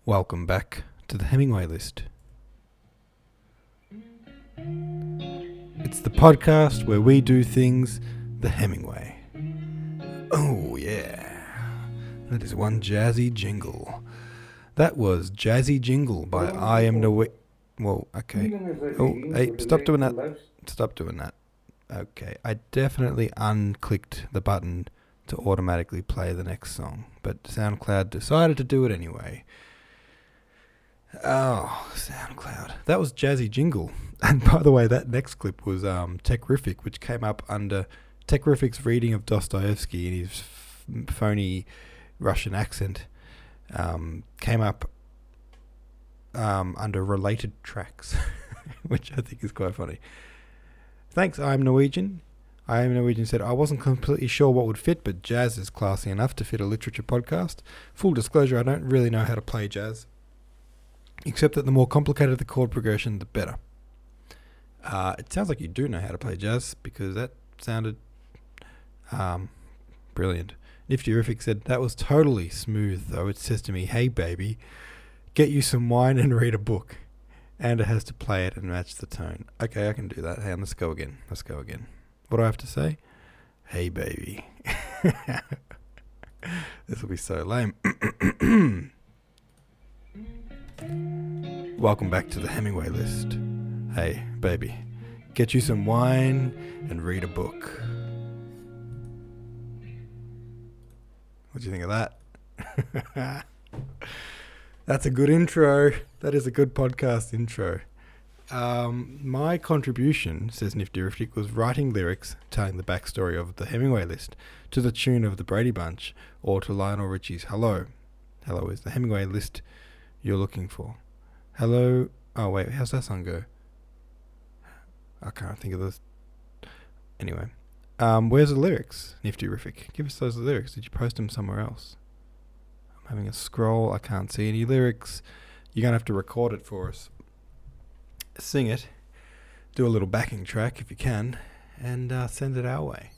Welcome back to the Hemingway List. It's the podcast where we do things the Hemingway. Oh yeah, that is one jazzy jingle. That was Jazzy Jingle by I Am No... Whoa, okay. Oh, hey, stop doing that. Stop doing that. Okay, I definitely unclicked the button to automatically play the next song, but SoundCloud decided to do it anyway. Oh, SoundCloud. That was Jazzy Jingle. And by the way, that next clip was Techrific, which came up under Techrific's reading of Dostoevsky in his phony Russian accent. Came up under related tracks, which I think is quite funny. Thanks, I'm Norwegian. I Am Norwegian said, I wasn't completely sure what would fit, but jazz is classy enough to fit a literature podcast. Full disclosure, I don't really know how to play jazz, except that the more complicated the chord progression, the better. It sounds like you do know how to play jazz, because that sounded brilliant. Niftyrific said, that was totally smooth, though. It says to me, hey, baby, get you some wine and read a book. And it has to play it and match the tone. Okay, I can do that. Hey, let's go again. What do I have to say? Hey, baby. This will be so lame. Welcome back to the Hemingway List. Hey, baby, get you some wine and read a book. What do you think of that? That's a good intro. That is a good podcast intro. My contribution, says Niftyrific, was writing lyrics telling the backstory of the Hemingway List to the tune of the Brady Bunch or to Lionel Richie's Hello. Hello is the Hemingway List you're looking for. Hello. Oh, wait, how's that song go? I can't think of this. Anyway. Where's the lyrics, Niftyrific? Give us those lyrics. Did you post them somewhere else? I'm having a scroll. I can't see any lyrics. You're going to have to record it for us. Sing it. Do a little backing track if you can. And send it our way.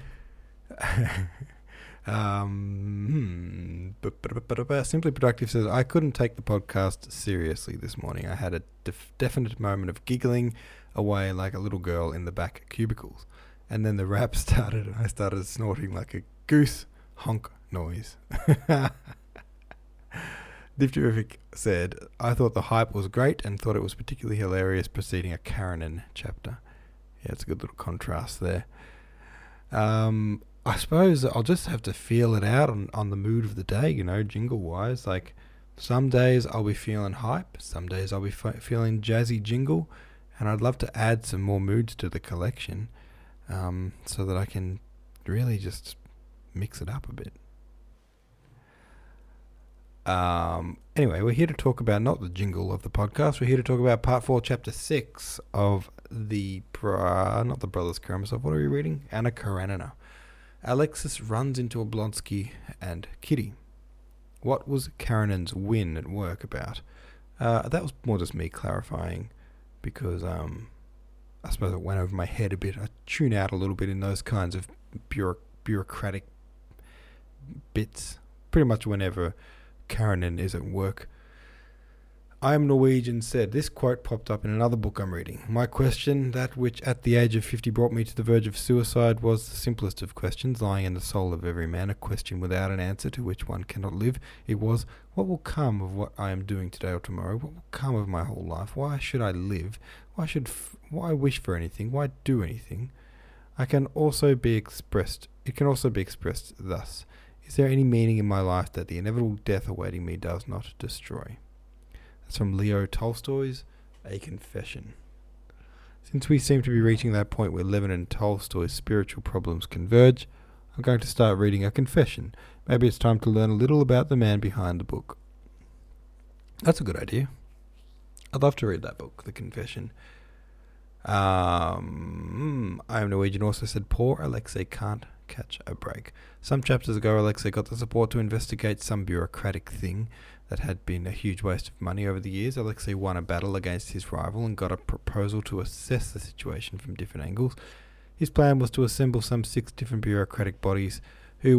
Simply Productive says, I couldn't take the podcast seriously this morning. I had a definite moment of giggling away like a little girl in the back cubicles. And then the rap started and I started snorting like a goose honk noise. Niftyrific said, I thought the hype was great and thought it was particularly hilarious preceding a Karenin chapter. Yeah, it's a good little contrast there. I suppose I'll just have to feel it out on the mood of the day, jingle-wise. Like, some days I'll be feeling hype, some days I'll be feeling jazzy jingle, and I'd love to add some more moods to the collection so that I can really just mix it up a bit. Anyway, we're here to talk about not the jingle of the podcast. We're here to talk about Part 4, Chapter 6 of not the Brothers Karamazov. What are we reading? Anna Karenina. Alexis runs into Oblonsky and Kitty. What was Karenin's win at work about? That was more just me clarifying because I suppose it went over my head a bit. I tune out a little bit in those kinds of bureaucratic bits. Pretty much whenever Karenin is at work. I Am Norwegian said, this quote popped up in another book I'm reading. My question, that which at the age of 50 brought me to the verge of suicide, was the simplest of questions, lying in the soul of every man, a question without an answer to which one cannot live. It was, what will come of what I am doing today or tomorrow? What will come of my whole life? Why should I live? Why wish for anything? Why do anything? It can also be expressed thus. Is there any meaning in my life that the inevitable death awaiting me does not destroy? That's from Leo Tolstoy's A Confession. Since we seem to be reaching that point where Lenin and Tolstoy's spiritual problems converge, I'm going to start reading A Confession. Maybe it's time to learn a little about the man behind the book. That's a good idea. I'd love to read that book, The Confession. I Am Norwegian also said, poor Alexei can't catch a break. Some chapters ago, Alexei got the support to investigate some bureaucratic thing that had been a huge waste of money over the years. Alexei won a battle against his rival and got a proposal to assess the situation from different angles. His plan was to assemble some 6 different bureaucratic bodies who would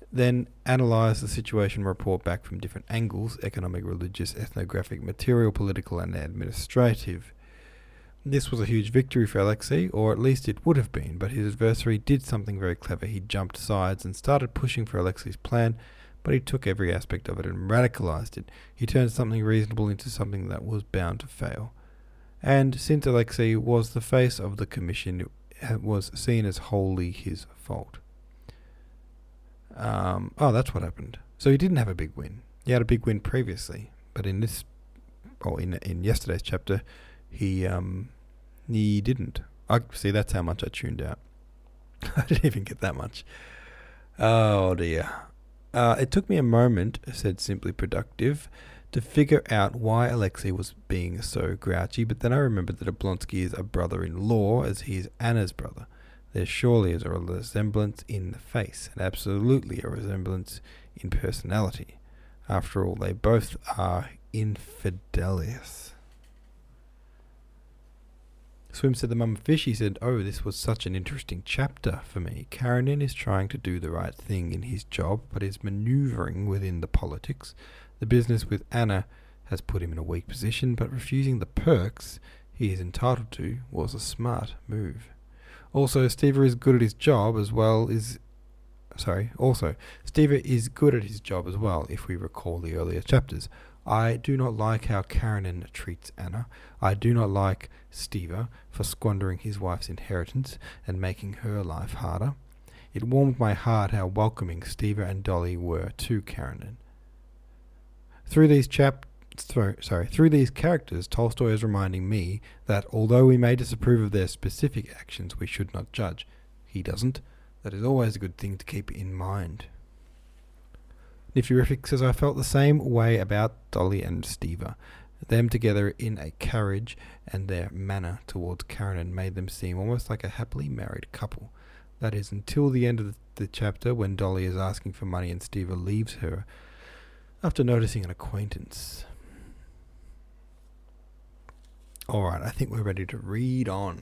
then analyse the situation, report back from different angles: economic, religious, ethnographic, material, political and administrative. This was a huge victory for Alexei, or at least it would have been, but his adversary did something very clever. He jumped sides and started pushing for Alexei's plan, but he took every aspect of it and radicalized it. He turned something reasonable into something that was bound to fail. And since Alexei was the face of the commission, it was seen as wholly his fault. That's what happened. So he didn't have a big win. He had a big win previously, but in yesterday's chapter, he didn't. See, that's how much I tuned out. I didn't even get that much. Oh dear. It took me a moment, said Simply Productive, to figure out why Alexei was being so grouchy, but then I remembered that Oblonsky is a brother-in-law, as he is Anna's brother. There surely is a resemblance in the face, and absolutely a resemblance in personality. After all, they both are infidelious. Swim said the mum fish. He said, "Oh, this was such an interesting chapter for me. Karenin is trying to do the right thing in his job, but is manoeuvring within the politics. The business with Anna has put him in a weak position, but refusing the perks he is entitled to was a smart move. Also, Steva is good at his job as well, if we recall the earlier chapters. I do not like how Karenin treats Anna. I do not like Steva for squandering his wife's inheritance and making her life harder. It warmed my heart how welcoming Steva and Dolly were to Karenin. Through these characters, Tolstoy is reminding me that although we may disapprove of their specific actions, we should not judge. He doesn't. That is always a good thing to keep in mind. Niftyrific says, I felt the same way about Dolly and Steva. Them together in a carriage and their manner towards Karenin made them seem almost like a happily married couple. That is, until the end of the chapter when Dolly is asking for money and Steva leaves her after noticing an acquaintance. Alright, I think we're ready to read on.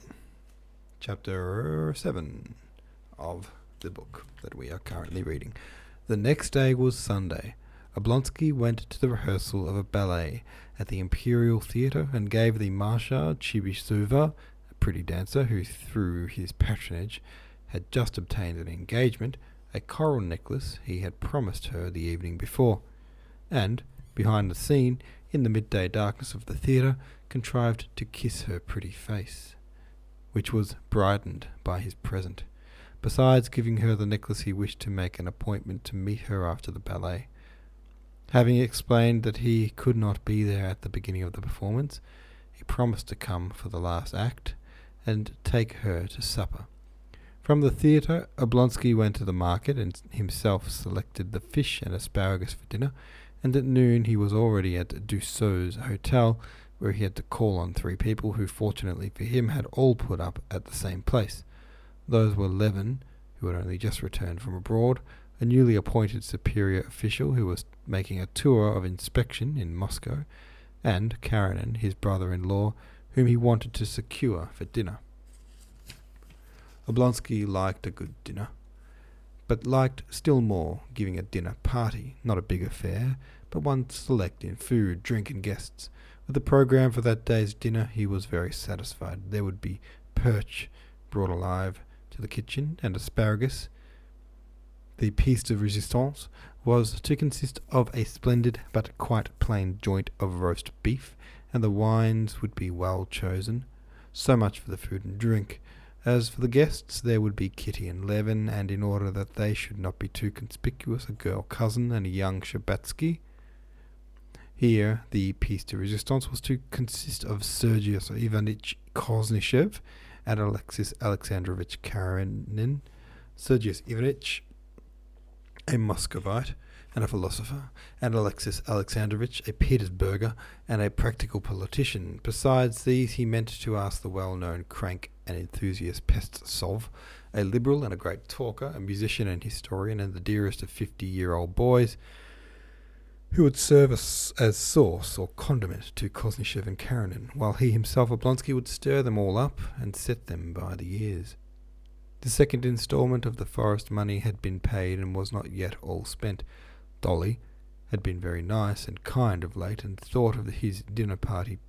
Chapter 7 of the book that we are currently reading. The next day was Sunday. Oblonsky went to the rehearsal of a ballet at the Imperial Theatre and gave the Masha Chibisova, a pretty dancer who through his patronage had just obtained an engagement, a coral necklace he had promised her the evening before, and, behind the scene, in the midday darkness of the theatre, contrived to kiss her pretty face, which was brightened by his present. Besides giving her the necklace, he wished to make an appointment to meet her after the ballet. Having explained that he could not be there at the beginning of the performance, he promised to come for the last act and take her to supper. From the theatre, Oblonsky went to the market and himself selected the fish and asparagus for dinner, and at noon he was already at Dussault's hotel, where he had to call on 3 people who, fortunately for him, had all put up at the same place. Those were Levin, who had only just returned from abroad, a newly appointed superior official who was making a tour of inspection in Moscow, and Karenin, his brother-in-law, whom he wanted to secure for dinner. Oblonsky liked a good dinner, but liked still more giving a dinner party, not a big affair, but one select in food, drink and guests. With the programme for that day's dinner, he was very satisfied. There would be perch brought alive to the kitchen, and asparagus. The piece de resistance was to consist of a splendid but quite plain joint of roast beef, and the wines would be well chosen. So much for the food and drink. As for the guests, there would be Kitty and Levin, and in order that they should not be too conspicuous, a girl cousin and a young Shabbatsky. Here, the piece de resistance was to consist of Sergius Ivanitch Koznishev and Alexis Alexandrovich Karenin. Sergius Ivanitch, a Muscovite and a philosopher, and Alexis Alexandrovich, a Petersburger and a practical politician. Besides these, he meant to ask the well-known crank and enthusiast Pestsov, a liberal and a great talker, a musician and historian, and the dearest of 50-year-old boys, who would serve as sauce or condiment to Koznishev and Karenin, while he himself, Oblonsky, would stir them all up and set them by the ears. The second instalment of the forest money had been paid and was not yet all spent. Dolly had been very nice and kind of late, and the thought of his dinner party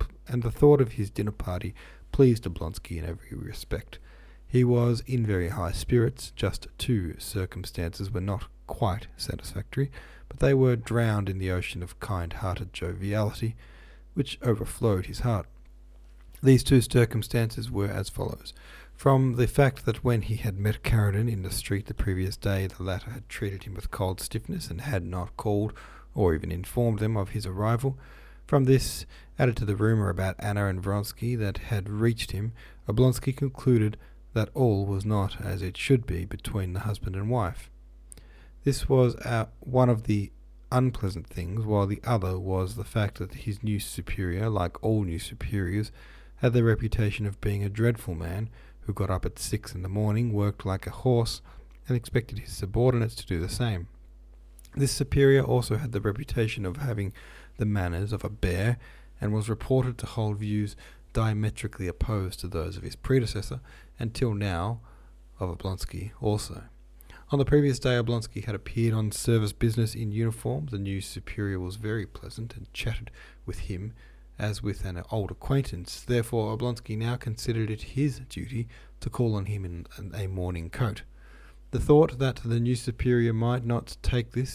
pleased Oblonsky in every respect. He was in very high spirits. Just two circumstances were not quite satisfactory, but they were drowned in the ocean of kind-hearted joviality which overflowed his heart. These two circumstances were as follows. From the fact that when he had met Carradine in the street the previous day, the latter had treated him with cold stiffness and had not called or even informed them of his arrival. From this, added to the rumour about Anna and Vronsky that had reached him, Oblonsky concluded that all was not as it should be between the husband and wife. This was one of the unpleasant things, while the other was the fact that his new superior, like all new superiors, had the reputation of being a dreadful man, who got up at 6 in the morning, worked like a horse, and expected his subordinates to do the same. This superior also had the reputation of having the manners of a bear, and was reported to hold views diametrically opposed to those of his predecessor, and till now of Oblonsky also. On the previous day, Oblonsky had appeared on service business in uniform. The new superior was very pleasant, and chatted with him as with an old acquaintance. Therefore, Oblonsky now considered it his duty to call on him in a morning coat. The thought that the new superior might not take this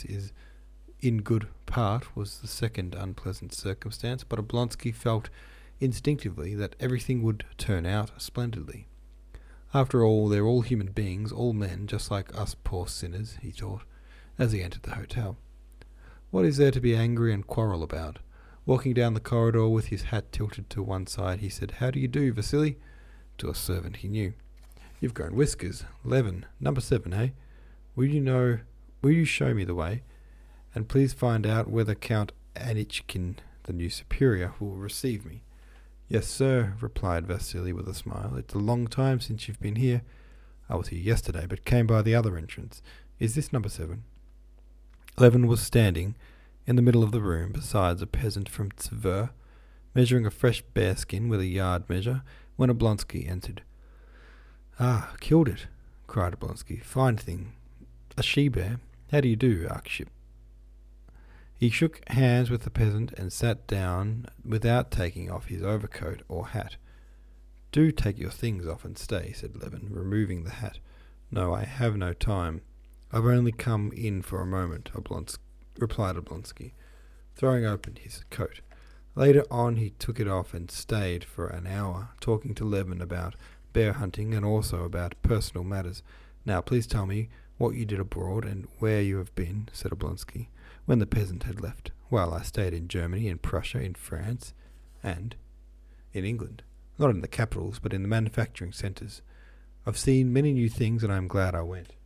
in good part was the second unpleasant circumstance, but Oblonsky felt instinctively that everything would turn out splendidly. After all, they're all human beings, all men, just like us poor sinners, he thought, as he entered the hotel. What is there to be angry and quarrel about? Walking down the corridor with his hat tilted to one side, he said, "How do you do, Vasily?" to a servant he knew. "You've grown whiskers. Levin, number 7, eh? Will you show me the way? And please find out whether Count Anichkin, the new superior, will receive me." "Yes, sir," replied Vasily with a smile. "It's a long time since you've been here." "I was here yesterday, but came by the other entrance. Is this number 7? Levin was standing in the middle of the room, besides a peasant from Tver, measuring a fresh bearskin with a yard measure, when Oblonsky entered. "Ah, killed it," cried Oblonsky. "Fine thing. A she-bear. How do you do, Arkship?" He shook hands with the peasant and sat down without taking off his overcoat or hat. "Do take your things off and stay," said Levin, removing the hat. "No, I have no time. I've only come in for a moment," replied Oblonsky, throwing open his coat. Later on he took it off and stayed for an hour, talking to Levin about bear hunting and also about personal matters. "Now please tell me what you did abroad and where you have been," said Oblonsky, when the peasant had left. "Well, I stayed in Germany, in Prussia, in France, and in England. Not in the capitals, but in the manufacturing centres. I've seen many new things, and I am glad I went."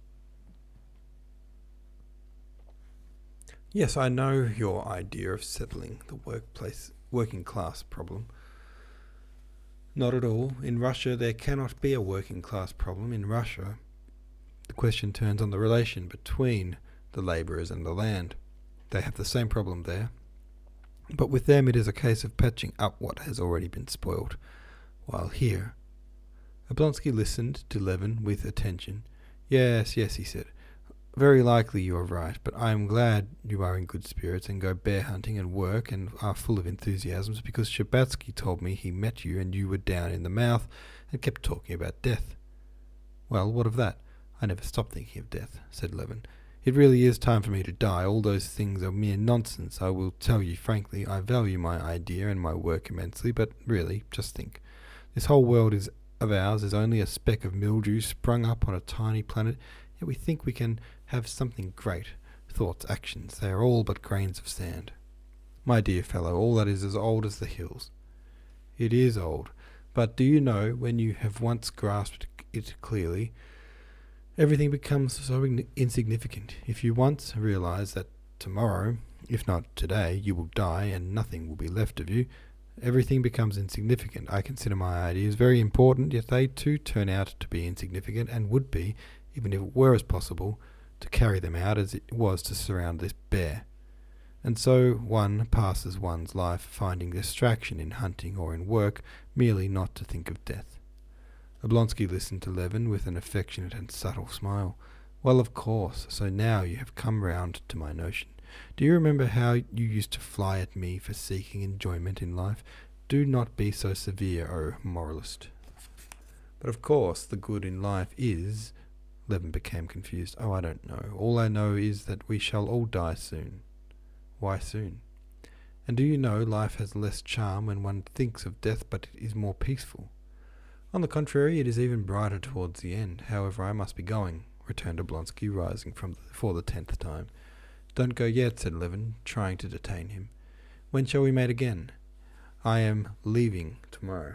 "Yes, I know your idea of settling the working class problem." "Not at all. In Russia there cannot be a working class problem. In Russia the question turns on the relation between the labourers and the land. They have the same problem there, but with them it is a case of patching up what has already been spoilt, while here—" Oblonsky listened to Levin with attention. Yes, he said. "Very likely you are right, but I am glad you are in good spirits and go bear hunting and work and are full of enthusiasms, because Shtcherbatsky told me he met you and you were down in the mouth and kept talking about death." "Well, what of that? I never stopped thinking of death," said Levin. "It really is time for me to die. All those things are mere nonsense. I will tell you frankly, I value my idea and my work immensely, but really, just think. This whole world of ours is only a speck of mildew sprung up on a tiny planet, yet we think we can have something great. Thoughts, actions, they are all but grains of sand. My dear fellow, all that is as old as the hills." "It is old, but do you know, when you have once grasped it clearly, everything becomes so insignificant. If you once realize that tomorrow, if not today, you will die and nothing will be left of you, everything becomes insignificant. I consider my ideas very important, yet they too turn out to be insignificant, and would be, even if it were as possible, to carry them out as it was to surround this bear. And so one passes one's life finding distraction in hunting or in work, merely not to think of death." Oblonsky listened to Levin with an affectionate and subtle smile. Well, of course, so now you have come round to my notion. Do you remember how you used to fly at me for seeking enjoyment in life? Do not be so severe, O moralist. But of course, the good in life is... Levin became confused. Oh, I don't know. All I know is that we shall all die soon. Why soon? And do you know, life has less charm when one thinks of death, but it is more peaceful. On the contrary, it is even brighter towards the end. However, I must be going, returned Oblonsky, rising for the 10th time. Don't go yet, said Levin, trying to detain him. When shall we meet again? I am leaving tomorrow.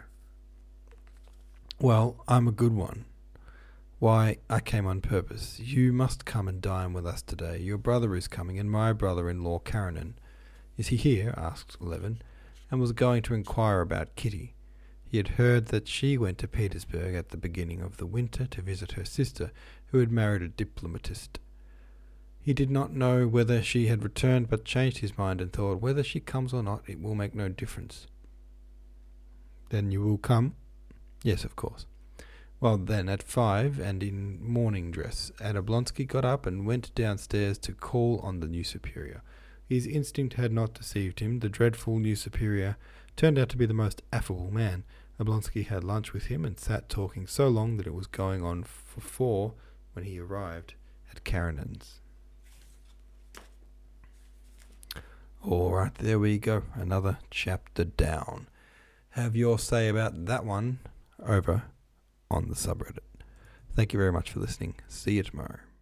Well, I'm a good one. Why, I came on purpose. You must come and dine with us today. Your brother is coming, and my brother-in-law, Karenin. Is he here? Asked Levin, and was going to inquire about Kitty. He had heard that she went to Petersburg at the beginning of the winter to visit her sister, who had married a diplomatist. He did not know whether she had returned, but changed his mind and thought, whether she comes or not, it will make no difference. Then you will come? Yes, of course. Well, then, at 5, and in morning dress, and Oblonsky got up and went downstairs to call on the new superior. His instinct had not deceived him. The dreadful new superior turned out to be the most affable man. Oblonsky had lunch with him and sat talking so long that it was going on for 4 when he arrived at Karenin's. All right, there we go. Another chapter down. Have your say about that one over on the subreddit. Thank you very much for listening. See you tomorrow.